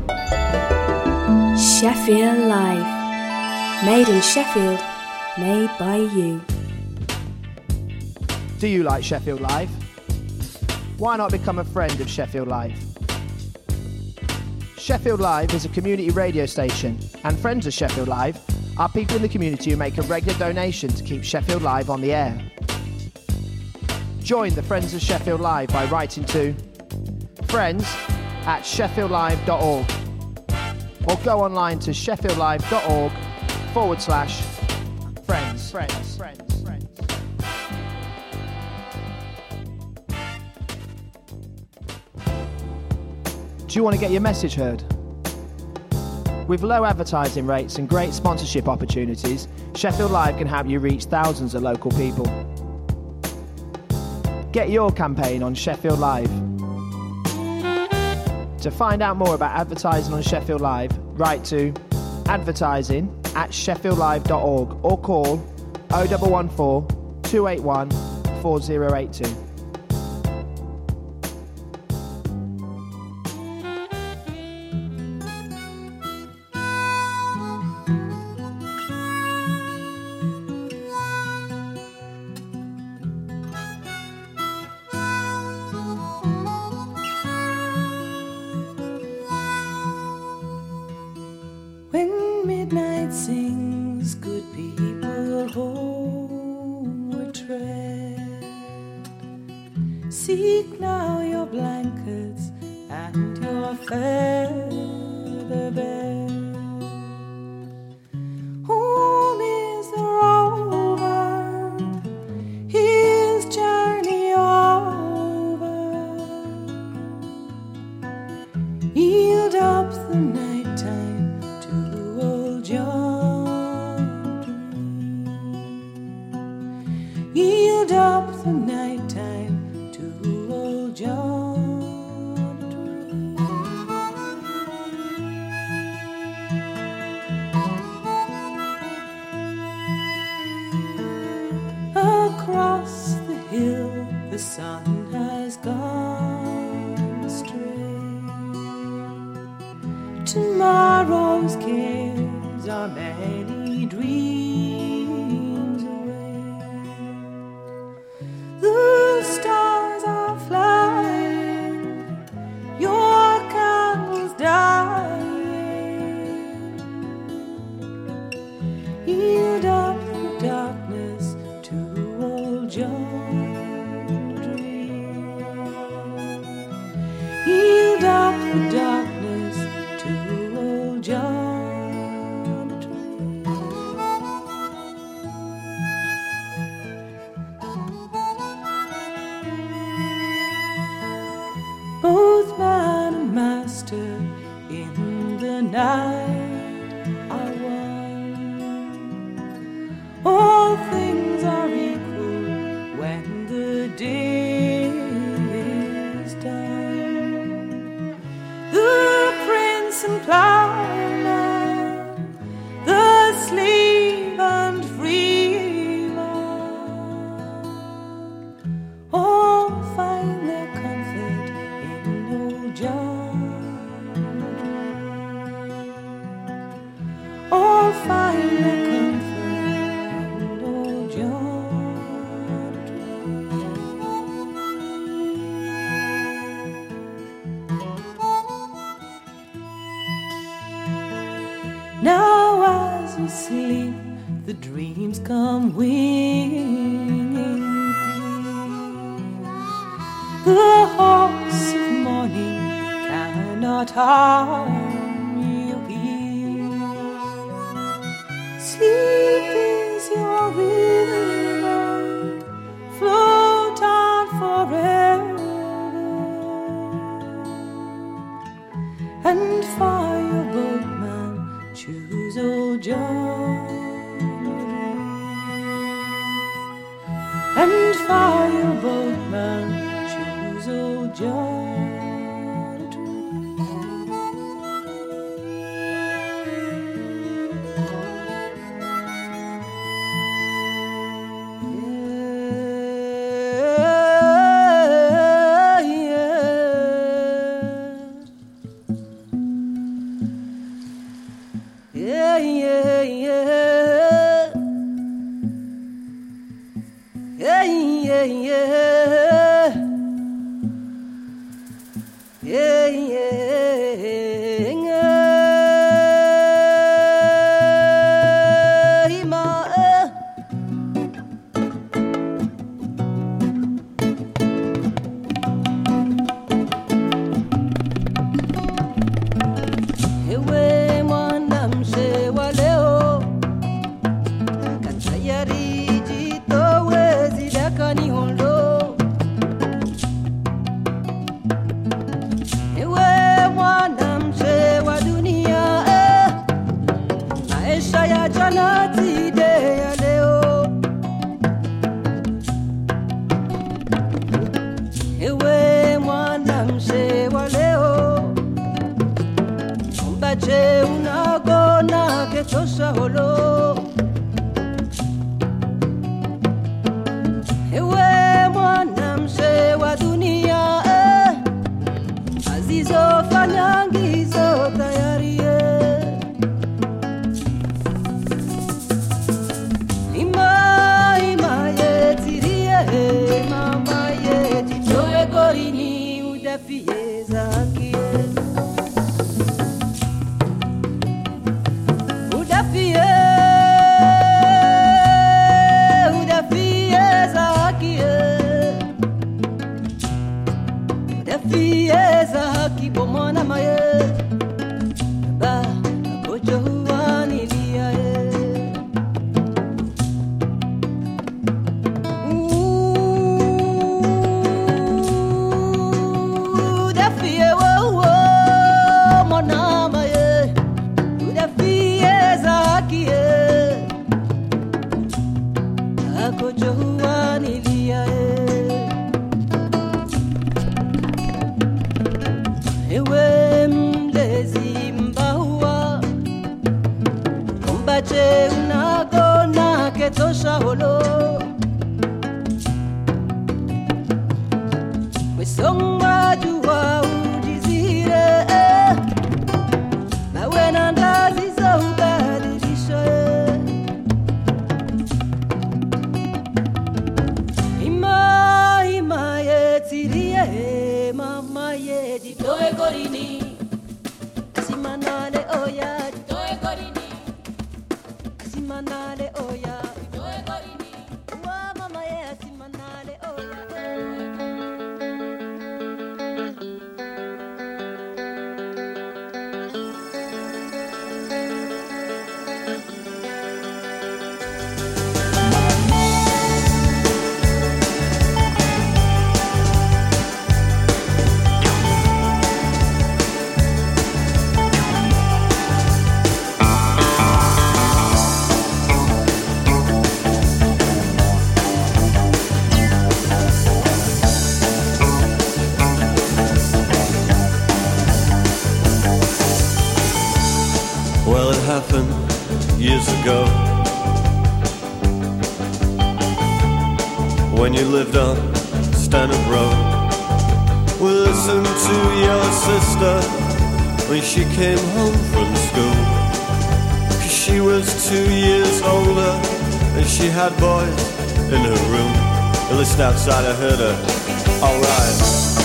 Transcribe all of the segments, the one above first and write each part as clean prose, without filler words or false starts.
Sheffield Live. Made in Sheffield, made by you. Do you like Sheffield Live? Why not become a friend of Sheffield Live? Sheffield Live is a community radio station, and friends of Sheffield Live are people in the community who make a regular donation to keep Sheffield Live on the air. Join the Friends of Sheffield Live by writing to friends@sheffieldlive.org or go online to sheffieldlive.org/friends. Do you want to get your message heard? With low advertising rates and great sponsorship opportunities, Sheffield Live can help you reach thousands of local people. Get your campaign on Sheffield Live. To find out more about advertising on Sheffield Live, write to advertising@sheffieldlive.org or call 0114 281 4082. Seek now your blankets and your feather bed. Home is the rover, his journey over. Yield up the nighttime to old John. Yield up the nighttime John. Across the hill the sun has gone astray. Tomorrow's cares are many dreams away. The stars are flying, your candles dying. Yield up the darkness to old John Dream. Yield up the darkness to old John Dream. Both man and master in the night are one. All things are equal when the day is done. The prince and plowman, the slave and freeman, all find their comfort in old John. All find their comfort in old John. Now as you sleep, the dreams come winging clear. The hawks of morning cannot harm you here. Sleep is your river, float on forever. And for your boatman, choose old John. And for your boatman, choose old John. Kumbache unagona ketosha holo. Ewe mwana mse wa dunia azizo fanyangizo tayari Ima ye tirie mama ye titoe gorini udafie zaki Fieza haki bomona maye ba kojo huani lia da fie wo mona maye da fieza haki kojo huani lia Ewe mlezi mbaua Kumbache unagona ketosha holo Wesonga juwa ujizire Nawe nandazi za ubadilisha Ima ye tirie mama ye Ditoe gorini Simanale oya Ditoe gorini Simanale oya Ditoe gorini Wa mama ye simanale oya Well, it happened years ago when you lived on Stanhope Road. We listened to your sister when she came home from school, 'cause she was 2 years older and she had boys in her room. I listened outside, I heard her, alright.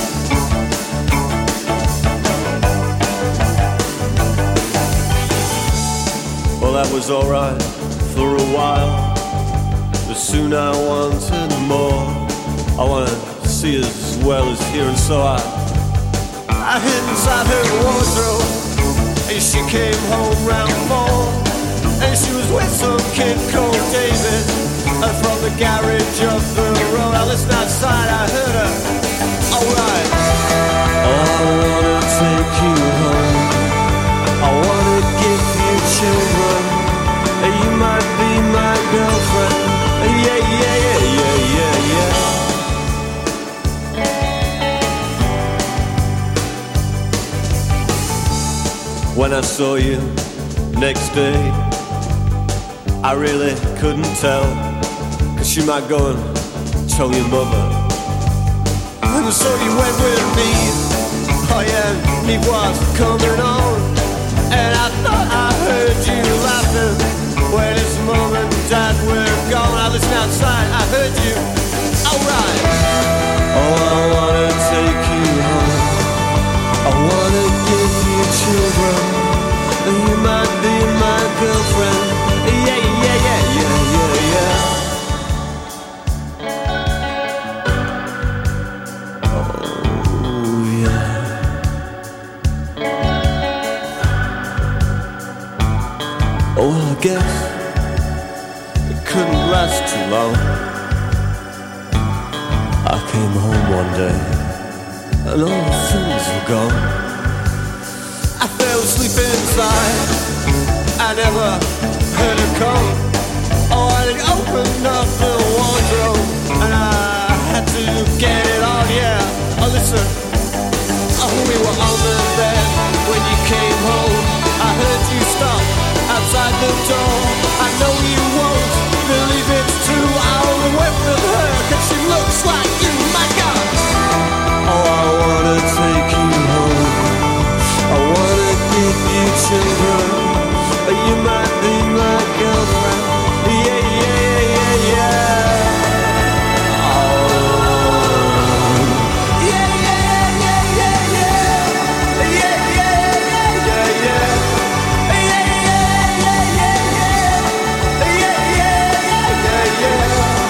Well, that was alright for a while, but soon I wanted more. I wanted to see as well as hear, and so I hid inside her wardrobe, and she came home round 4, and she was with some kid called David, from the garage up the road. I listened outside, I heard her, alright. Oh, I wanna take you home, I wanna give you children, you might be my girlfriend. Yeah, yeah, yeah, yeah, yeah, yeah. When I saw you next day, I really couldn't tell, 'cause she might go and tell your mother. And so you went with me, oh yeah, me was coming on, and I thought I heard you laughing when it's mom and dad were gone. I listened outside, I heard you, alright. Oh, I wanna take you home, I wanna give you children, and you might be my girlfriend. Yeah, yeah, yeah, yeah, yeah, yeah. Oh, yeah. Oh, well, I guess it couldn't last too long. I came home one day and all the things were gone. I fell asleep inside, I never heard her come. Oh, I opened up the wardrobe and I had to get it on, yeah. Oh, listen, oh, we were on the bed when you came home. I children. You might be my girlfriend. Yeah, yeah, yeah, yeah. Oh. Yeah, yeah, yeah, yeah, yeah. Yeah, yeah, yeah, yeah, yeah. Yeah, yeah, yeah, yeah, yeah. Yeah, yeah, yeah, yeah, yeah.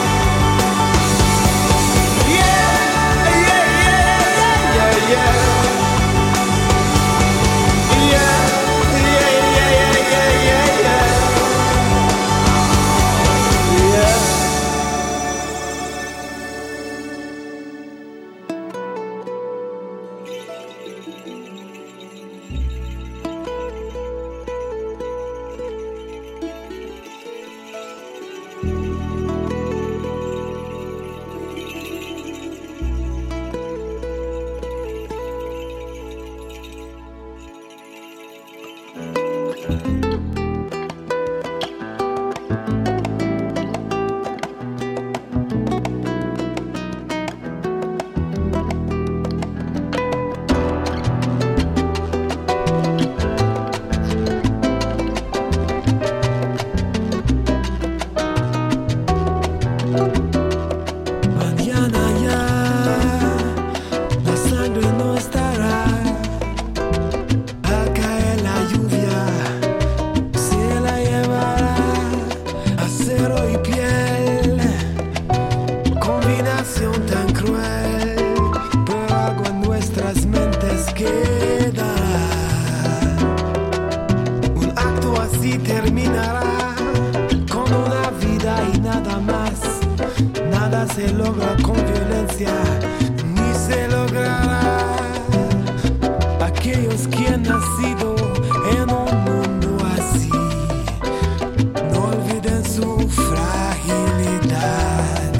Se logra con violencia, ni se logrará. Aquellos que han nacido en un mundo así, no olviden su fragilidad.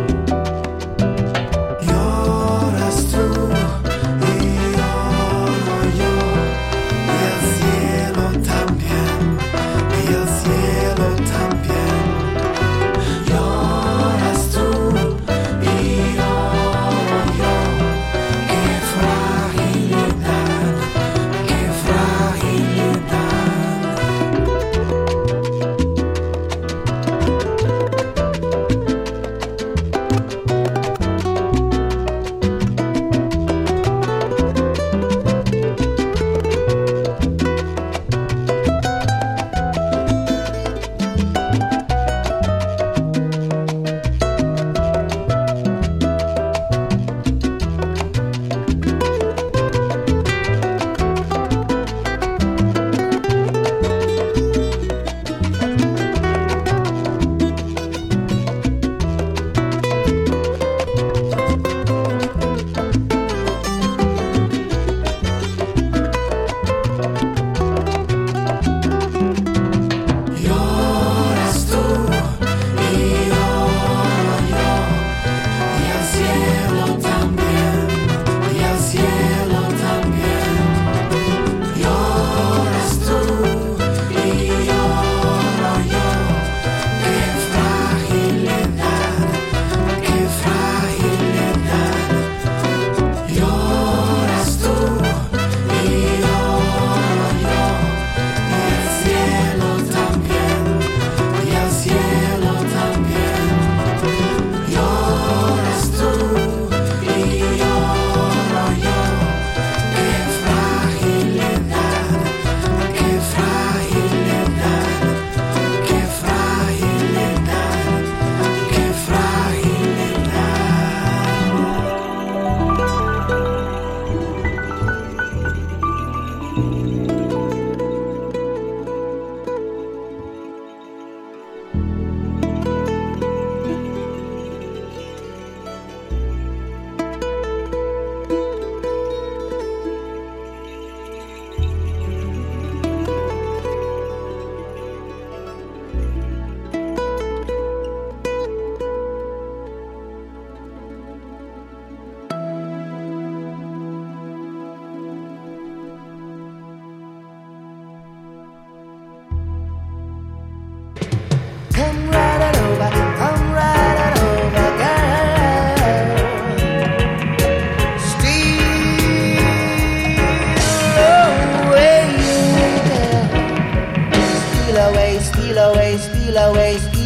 Lloras tú y lloro yo, y el cielo también, y el cielo también. Lloras tú y lloro yo, qué fragilidad, qué fragilidad.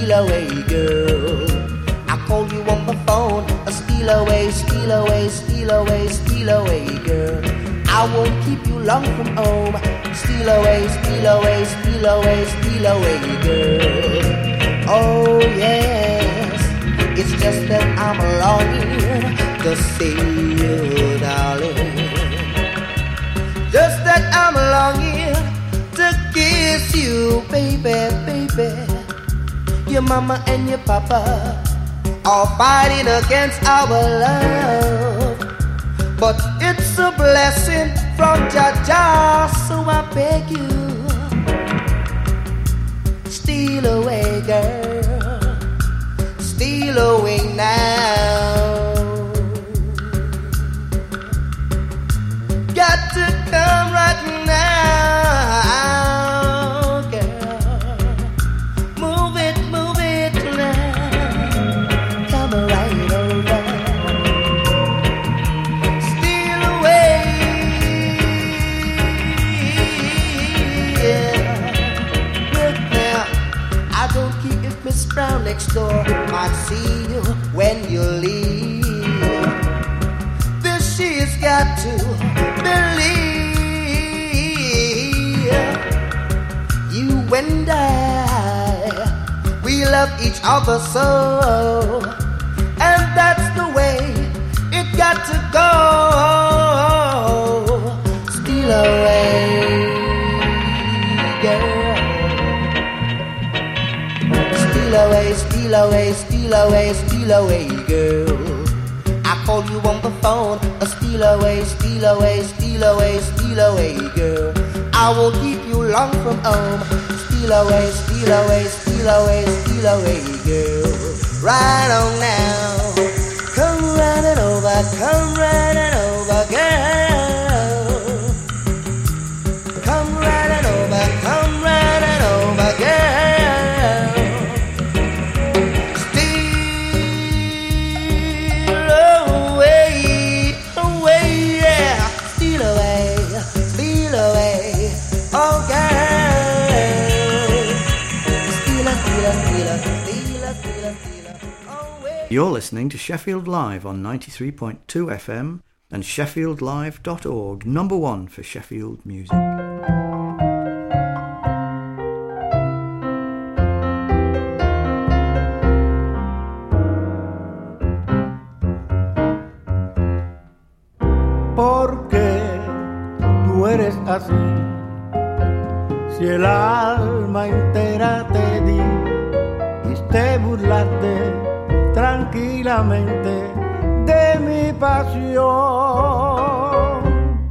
steal away, girl. I call you on the phone, steal away, steal away, steal away, steal away, girl. I won't keep you long from home. Steal away, steal away, steal away, steal away, girl. Oh yes, it's just that I'm longing to see you, darling. Just that I'm longing to kiss you, baby, baby. Your mama and your papa are fighting against our love, but it's a blessing from Jah, so I beg you, steal away, girl, steal away now. Got to come right now, girl. Move it now. Come right over. Steal away, yeah. Look now, I don't care if Miss Brown next door might see you when you leave. This she's got to believe. You and I, we love each other so, and that's the way it got to go. Steal away, girl. Steal away, steal away, steal away, steal away, girl. I call you on the phone, steal away, steal away, steal away, steal away, girl. I won't keep you long from home. Steal away, steal away, steal away, steal away, girl. Right on now. Come running over, come running over, girl. Come running over, come running over, girl. Steal away, away, yeah. Steal away, steal away, oh girl. Steal, steal, steal, steal, steal, steal away. You're listening to Sheffield Live on 93.2 FM and sheffieldlive.org, number one for Sheffield music. ¿Por qué tú eres así? Si el alma entera te di, quiste burlarte tranquilamente de mi pasión.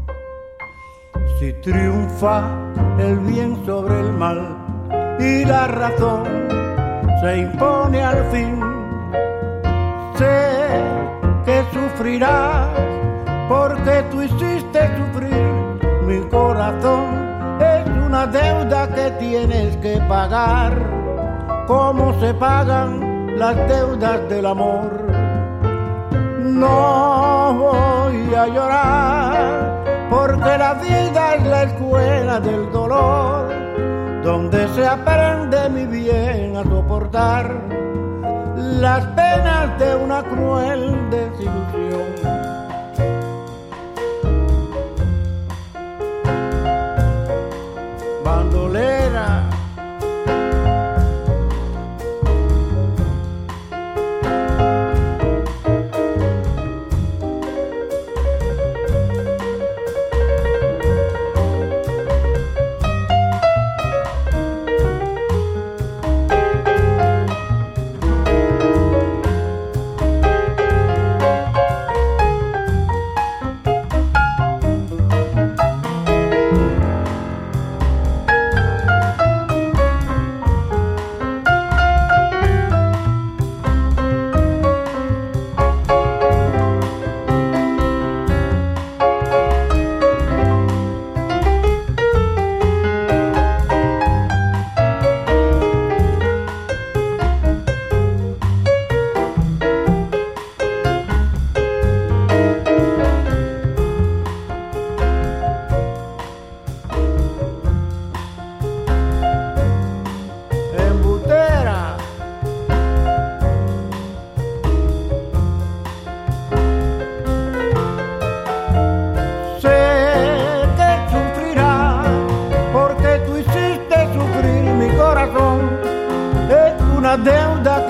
Si triunfa el bien sobre el mal y la razón se impone al fin, sé que sufrirás porque tú hiciste sufrir mi corazón. Es una deuda que tienes que pagar, como se pagan las deudas del amor. No voy a llorar, porque la vida es la escuela del dolor, donde se aprende mi bien a soportar las penas de una cruel desilusión. Bandolera,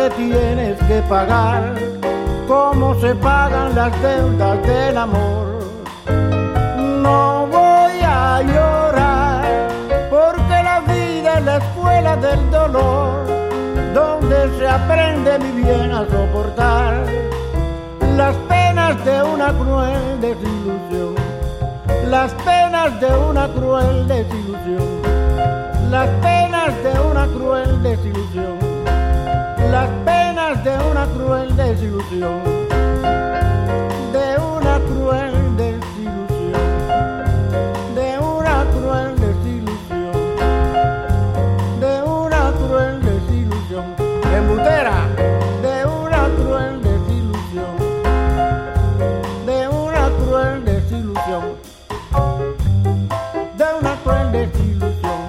que tienes que pagar, como se pagan las deudas del amor. No voy a llorar, porque la vida es la escuela del dolor, donde se aprende muy bien a soportar las penas de una cruel desilusión, las penas de una cruel desilusión, las penas de una cruel desilusión, las penas de una cruel desilusión, de una cruel desilusión, de una cruel desilusión, de una cruel desilusión, embutera, de una cruel desilusión, de una cruel desilusión, de una cruel desilusión,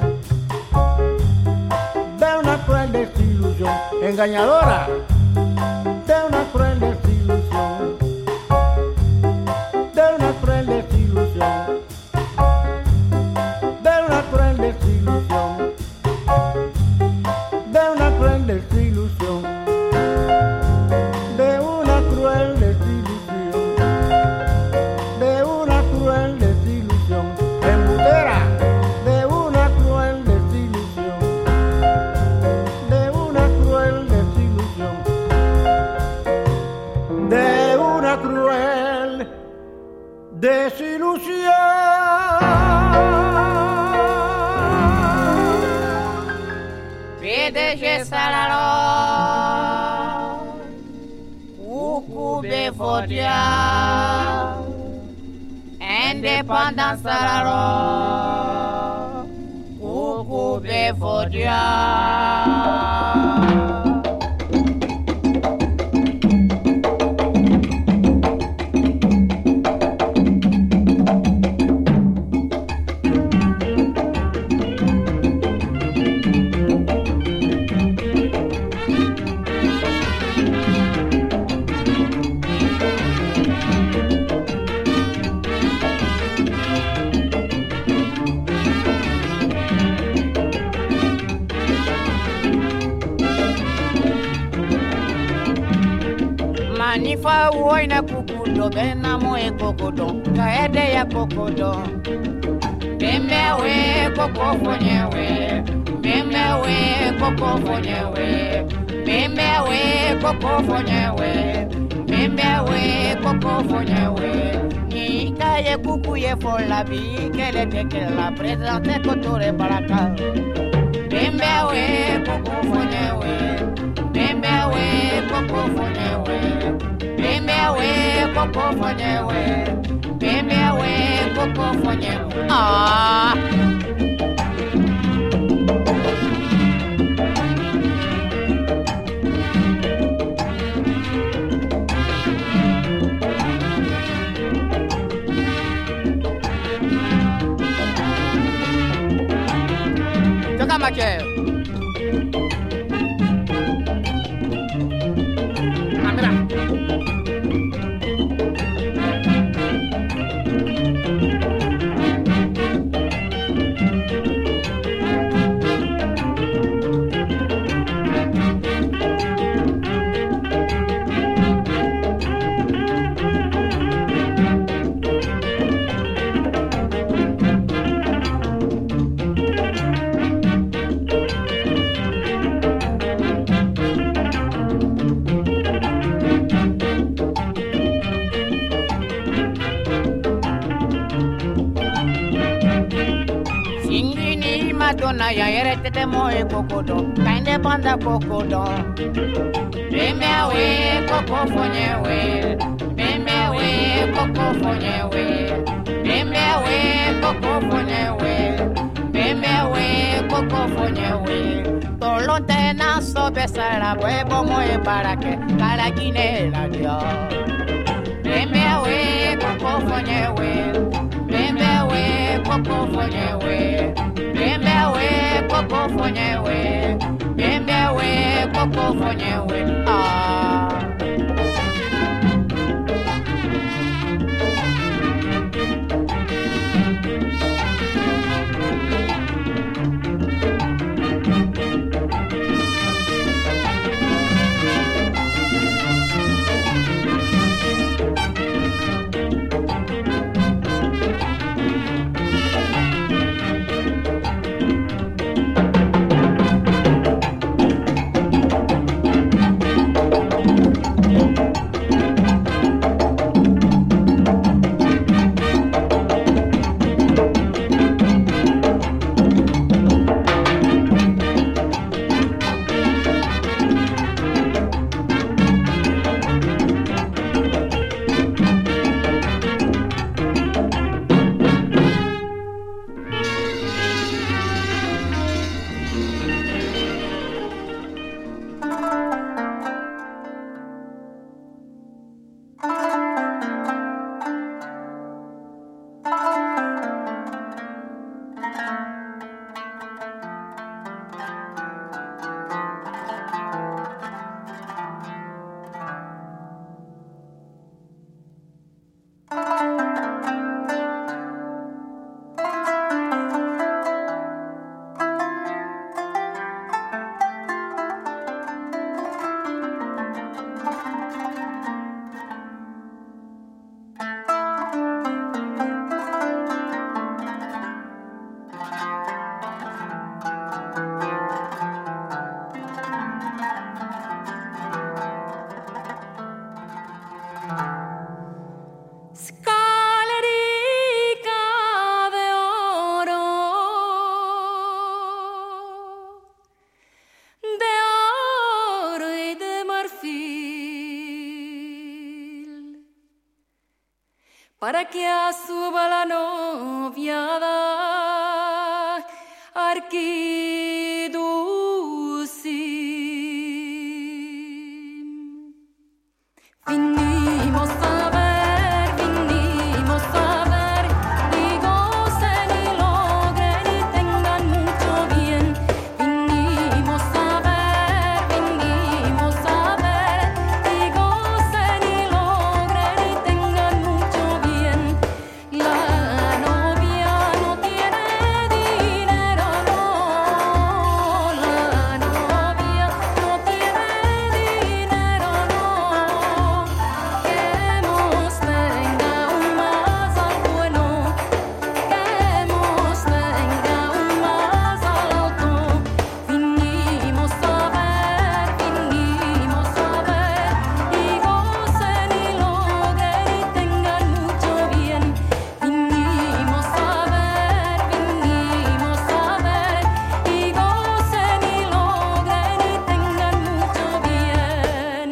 de una cruel desilusión, engañadora, de una cruel desilusión, de una cruel desilusión, de una cruel desilusión, de una cruel desilusión, de una cruel desilusión, de una cruel desilusión, embutera, de una cruel desilusión, de una cruel desilusión, de una cruel desilusión. PDG Salaro, Coucou Bevodia, Indépendance Salaro, Coucou Bevodia. Manifa woina kukudo bena moe kokodo kaede ya kokodo Bemewe koko fonyewe Bemewe koko fonyewe Bemewe koko fonyewe Bemewe koko fonyewe Nika ye kuku ye folabi Kele teke la presente kotore baraka Bemewe koko fonyewe Bemewe koko fonyewe Bemewe koko fonyewe Bemewe koko fonyewe Ah Toca macho Madonna ya yerete te moe kokodo kainde panda kokodo Bemewe koko fonyewe Bemewe koko fonyewe Bemewe koko fonyewe Bemewe koko fonyewe Tolonte na sobe sara huevo moe barake Karagine la dio Bemewe koko fonyewe Bemewe koko fonyewe Bemewe koko fonyewe Bemewe koko fonyewe Ah para que suba la noviada arquiduci. Vinimos a ver, y gocen y logren y tengan mucho bien. Vinimos a ver, y gocen y logren y tengan mucho bien. La novia no tiene dinero, no. La novia no tiene dinero, no. Queremos venga un más al bueno, queremos venga un más al alto. Vinimos a ver, y gocen y logren y tengan mucho bien. Vinimos a ver, y gocen y logren y tengan mucho bien.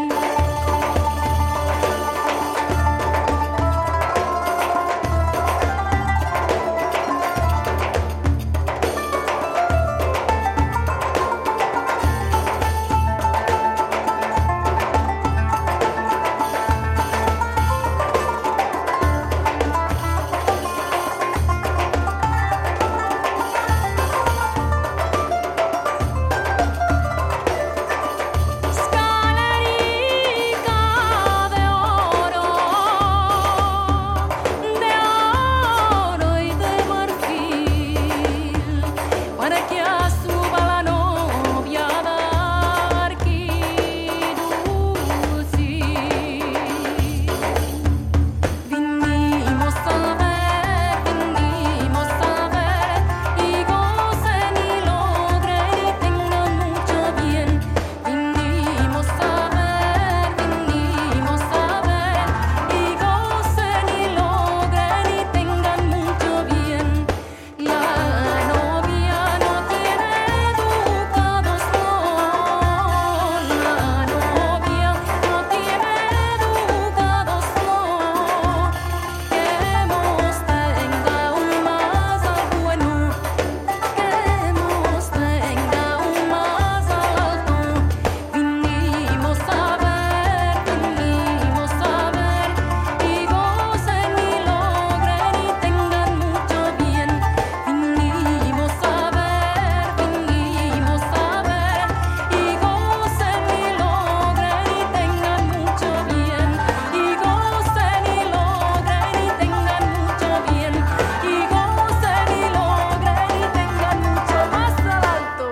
Escalerica de oro y de marfil, para que suba la novia de arquiduci. Vinimos a ver, y gocen y logren y tengan mucho bien. Vinimos a ver, y gocen y logren y tengan mucho bien. La novia no tiene educados, no. La novia no tiene educados, no. Queremos venga un más al bueno, queremos venga un más al alto. Vinimos a ver, y gocen y logren y tengan mucho bien. Vinimos a ver, y gocen y logren y tengan mucho bien. Y gocen y logren y tengan mucho bien. Y gocen y logren y tengan mucho más al alto.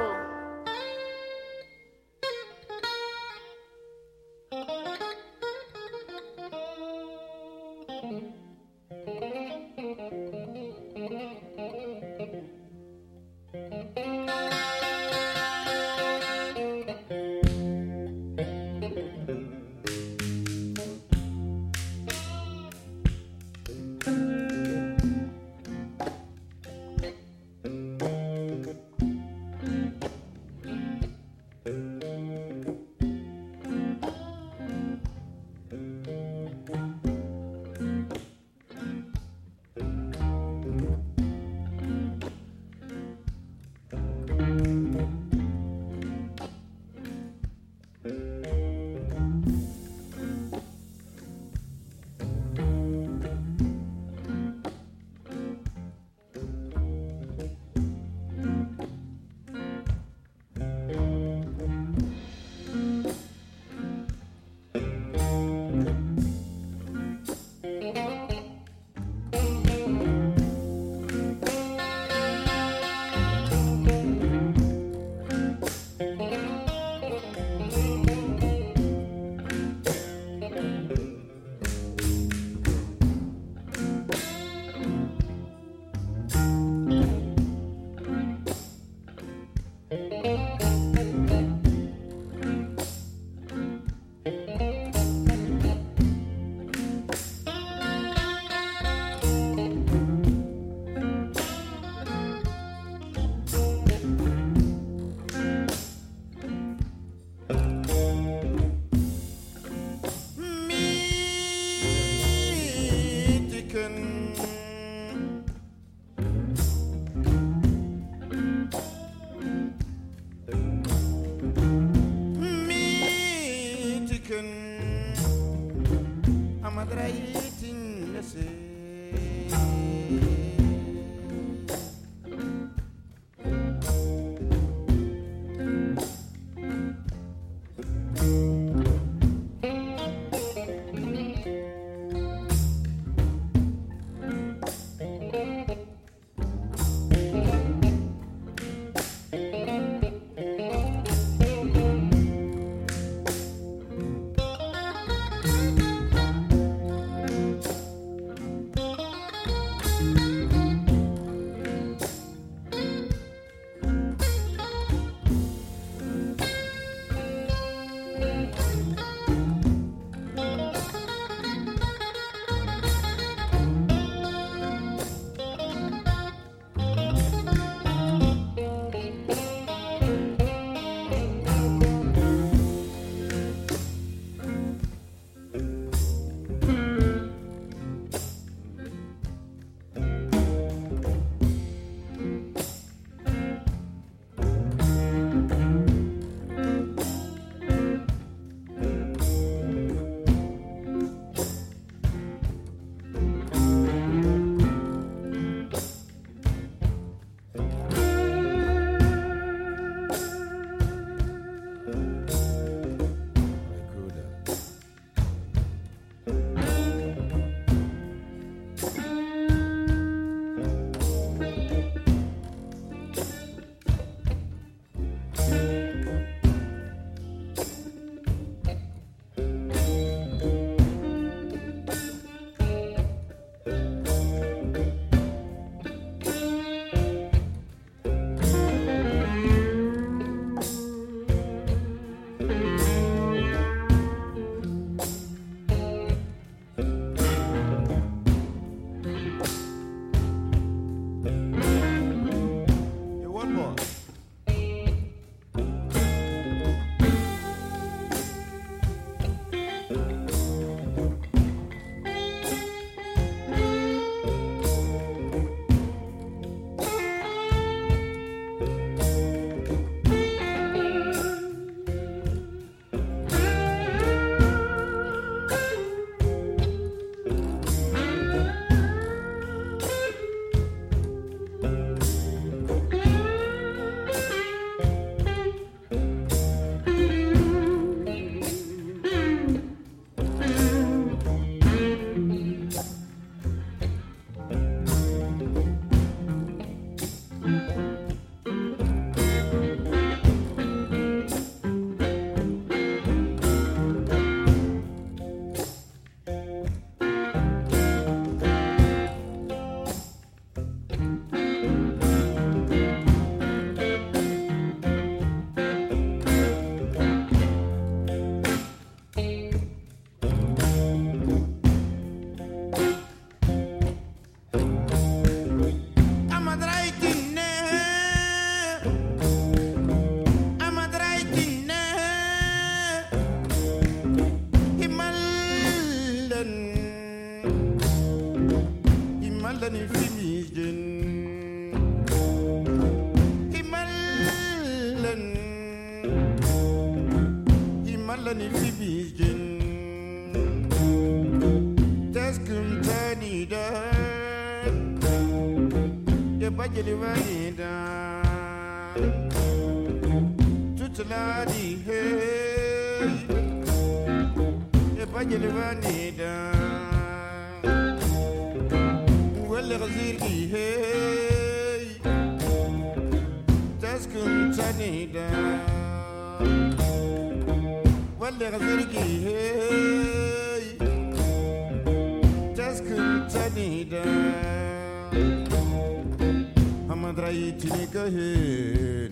Chicken bajali vanida tutaladi hey e bajali vanida wala gazirki hey taskun tanida wala gazirki hey taskun tanida Amadraitini kahin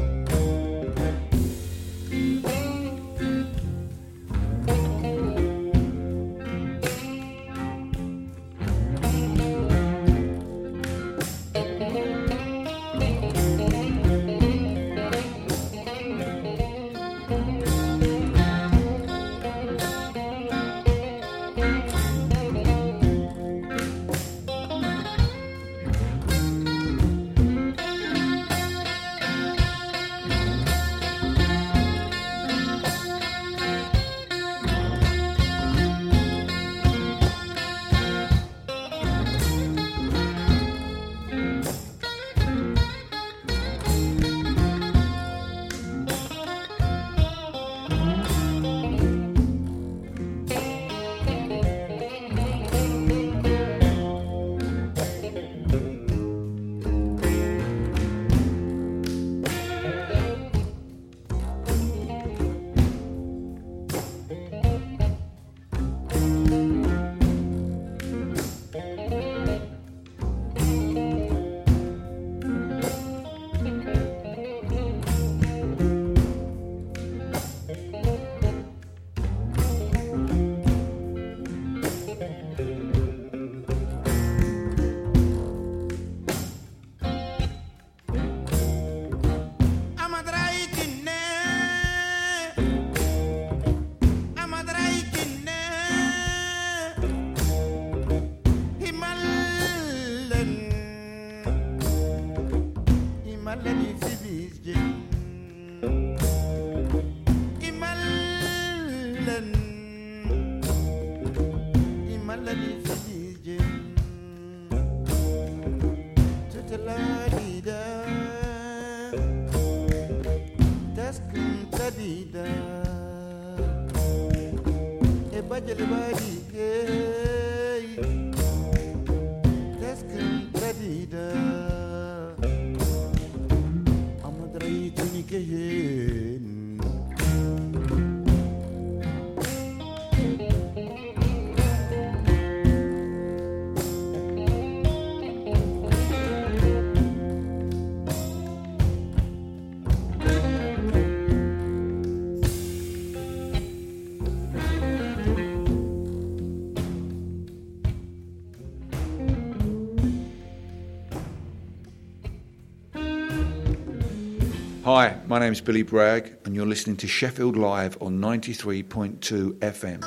Hi, my name's Billy Bragg and you're listening to Sheffield Live on 93.2 FM.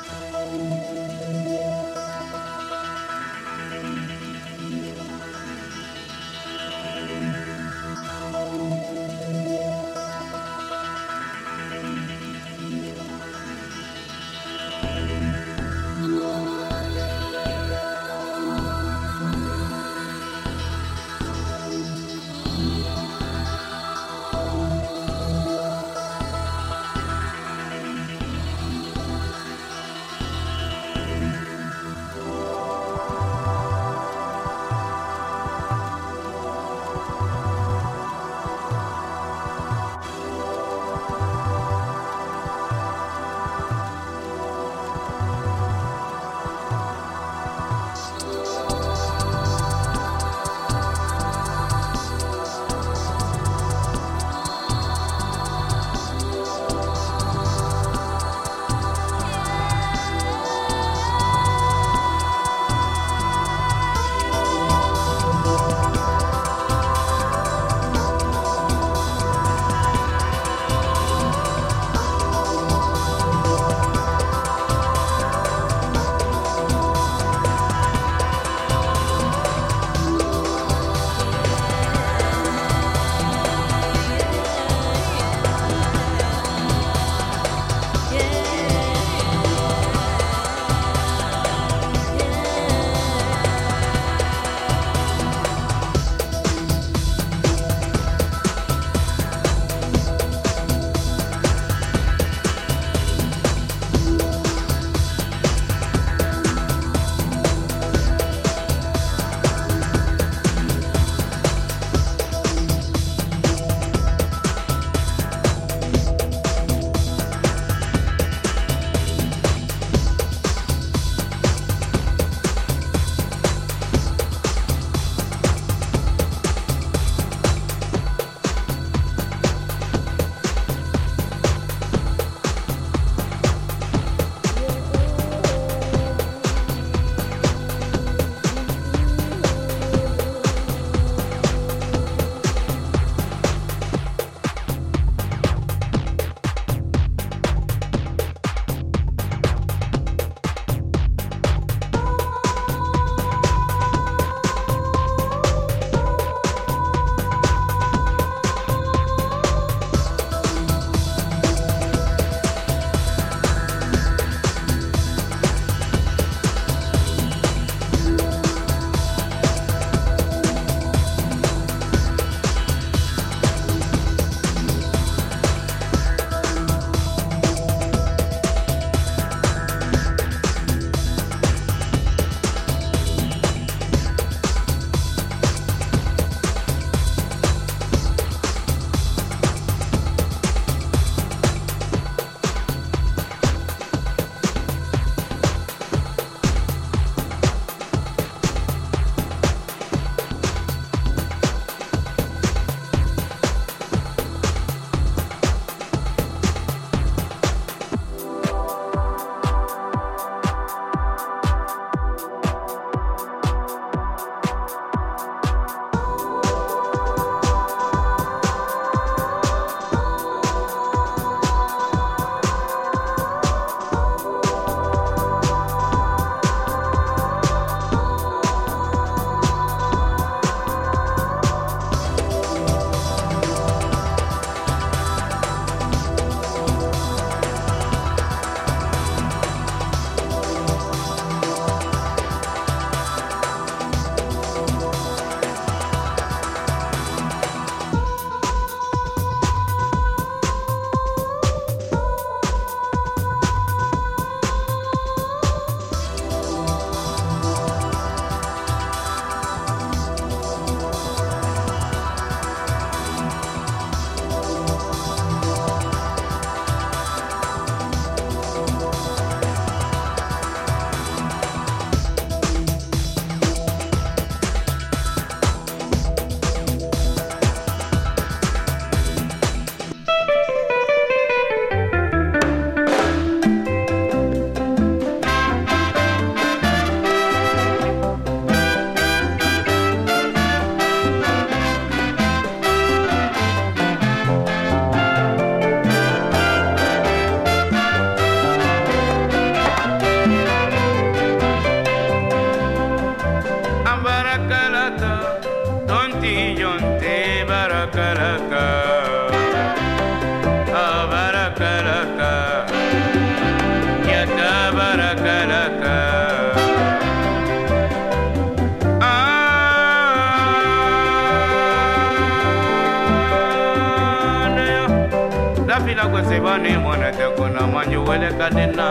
Dafila kwa sebani mwana te kuna manyu wele kadena.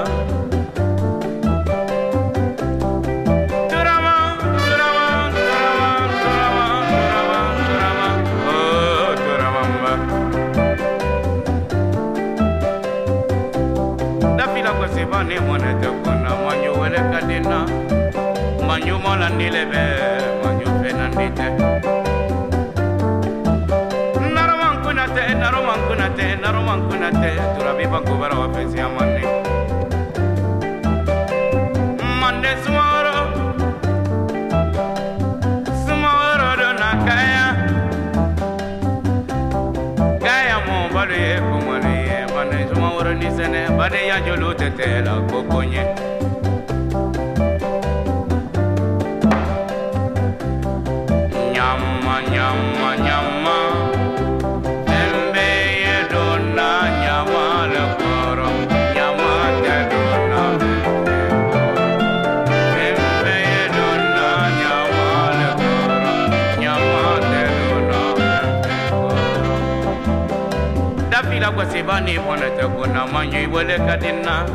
Sebani mwana te kuna manyu wele kadena. Manyu mola nilebe, manyu penandite. Naroman kunate, turabi bakubara wa pesi amani. Mande sumoro do nakaya. Kaya mo bade kumane, mande sumoro ni sene, bade ya jolo tete la kokonye. Nyama nyama nyama. Kwa sebani mwana te kuna manyu iwele kadina.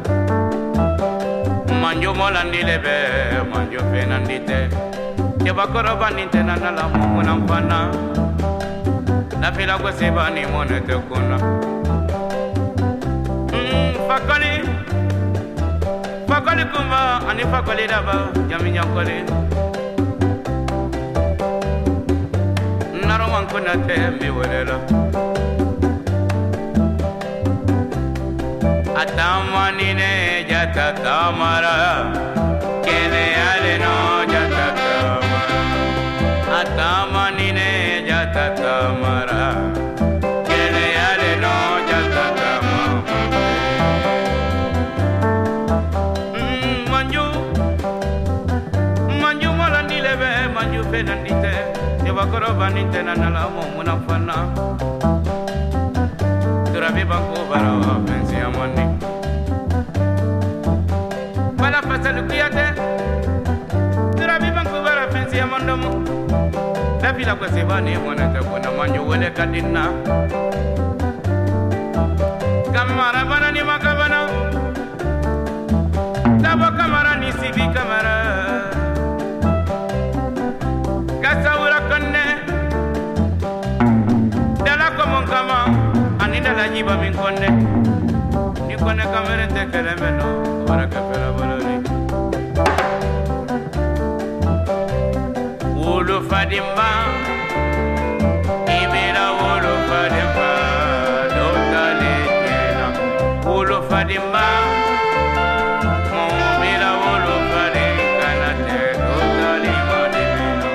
Manyu mola nilebe, manyu penandite. Yeba koroba ninte nanala mumuna mfana. Nafila kwa sebani mwana te kuna. Fakali kumba, ani fakali daba, yami nyakoli. Naroman kuna te miwelela. Atamanine jata kamara, kene ale no jata kamara. Atamanine jata kamara, kene ale no jata kamara. Manju mola nilebe, manju penandite. Yebakoro baninte nanala mumuna fana. Turabi banku barawa pensi amani. Bala pasal kuyate. Turabi banku barawa pensi amandomu. Dafila kwa sebani mwana te kuna manyu wele kadina. Kamara bana ni makabana. Dabo kamara ni sibi kamara. Kasaura konne. Dala komon kama. Anida la jiba min konne. Ni konne kamere te kelemeno. Wara kafela baloni. Wulu fadimba. Ibira wulu fadimba. Dotale jena. Wulu fadimba. Mumira wulu fadimba. Kanate dotale madimeno.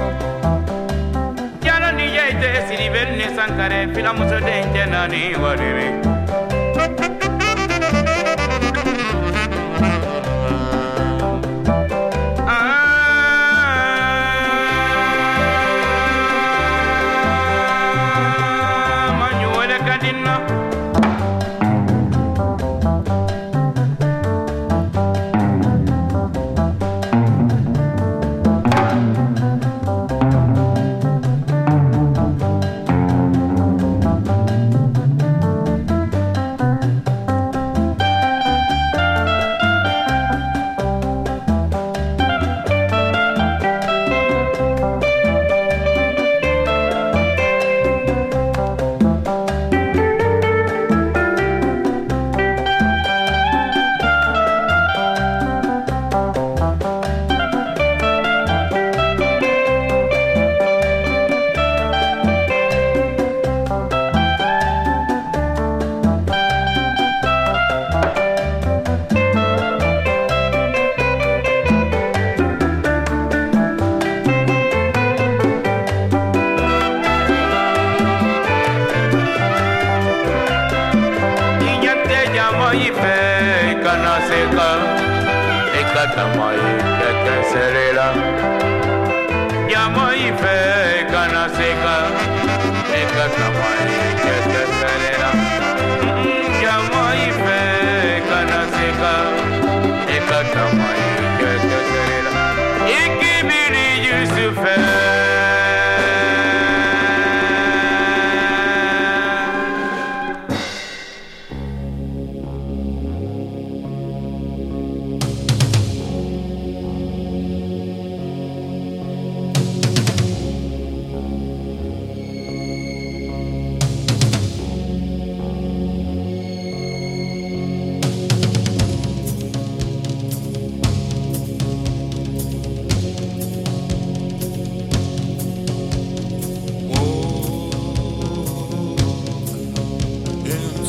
Jana ni yaite siribel ne sankare. Fila muso denje nani wadimi.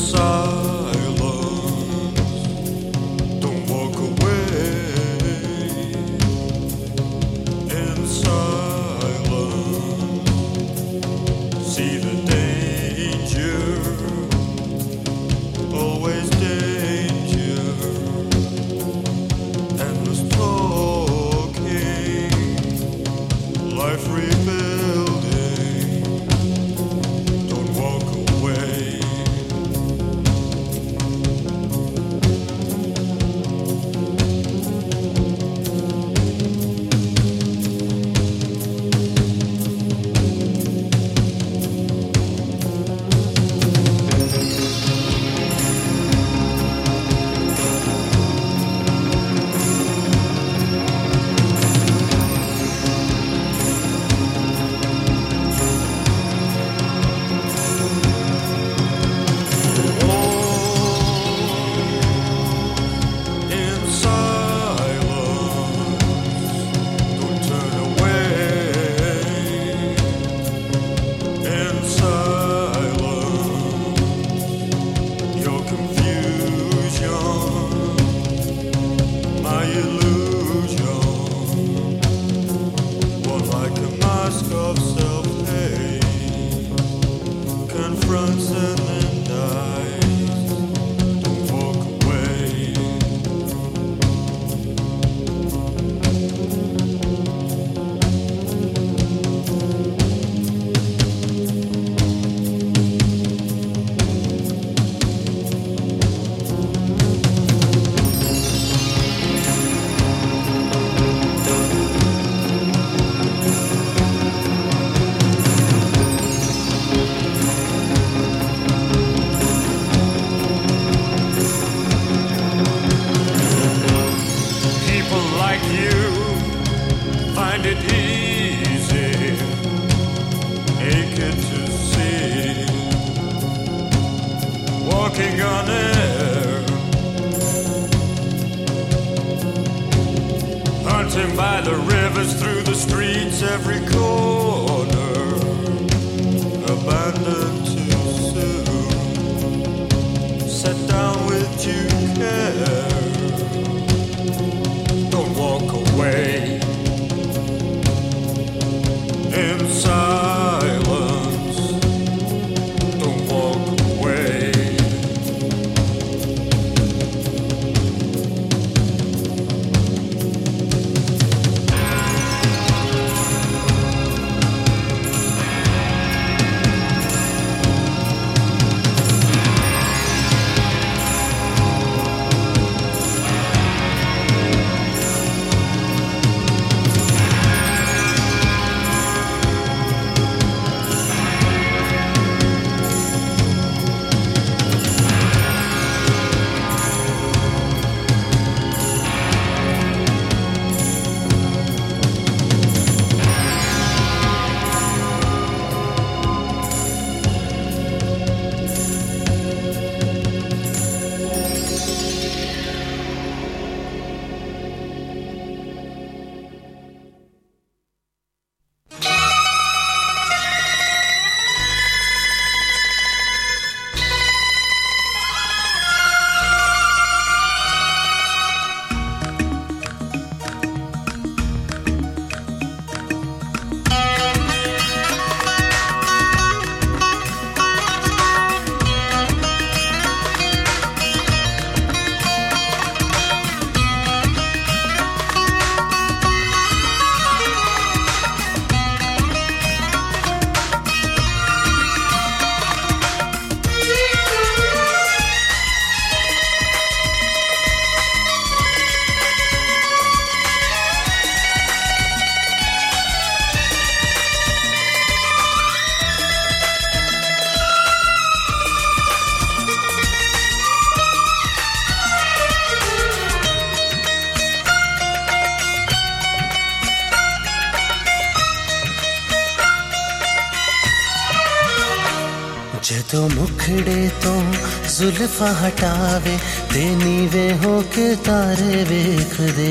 ਜਦੋਂ ਮੁਖੜੇ ਤੋਂ ਜ਼ੁਲਫਾਂ ਹਟਾਵੇ ਤੇ ਨੀਵੇਂ ਹੋ ਕੇ ਤਾਰੇ ਵੇਖਦੇ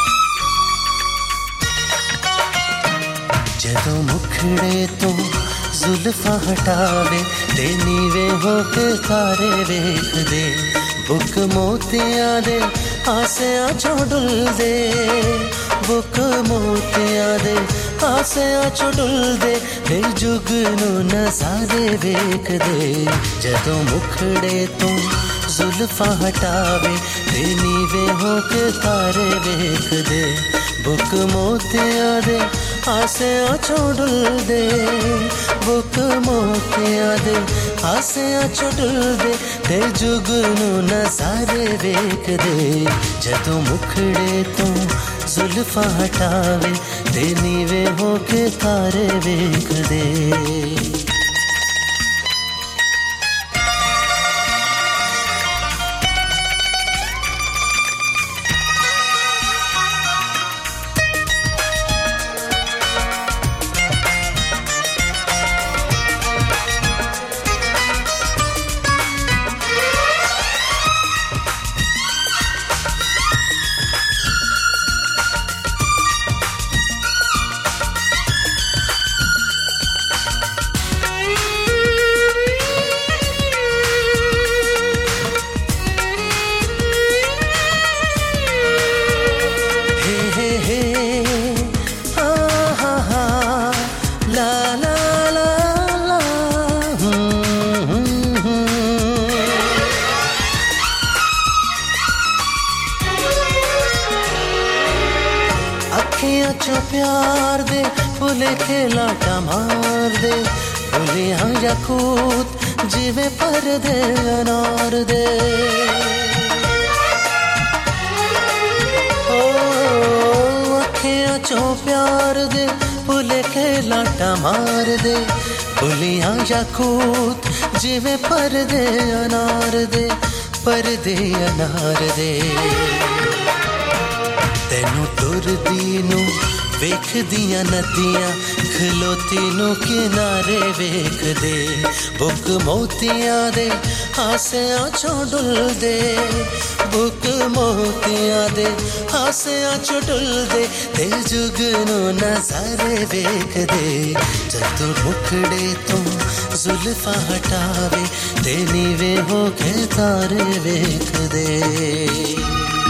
ਜਦੋਂ ਮੁਖੜੇ ਤੋਂ जुल्फा हटावे ते नीवे होके तारे वेख दे बुक मोतिया दे आसियां चो डुल दे बुक मोतिया दे आसियां चो डुल दे ते जुगनू नज़ारे वेख दे जदों मुखड़े तो जुल्फा हटावे ते नीवे होके तारे वेख दे बुक मोतिया दे आसियां चो डुल दे बुक मोतिया दे आसियां चो डुल दे ते जुगनू नज़ारे वेख दे जदों मुखड़े तो जुल्फा हटावे ते नीवे होके तारे वेख दे प्यार दे फुले खेला टमार दे फुलियां याकूत जिवे पर दे अनार दे ओ अखियां चो प्यार दे फुले खेला टमार दे फुलियां याकूत जिवे पर दे अनार दे तेनू टुरदी नू वेख दिया नदियां खलोती नू किनारे वेख दे बुक मोतिया दे आसियां चो डुल दे बुक मोतिया दे आसियां चो डुल दे ते जुगनू नज़ारे वेख दे जदों मुखड़े तो जुल्फा हटावे ते नीवे होके तारे वेख दे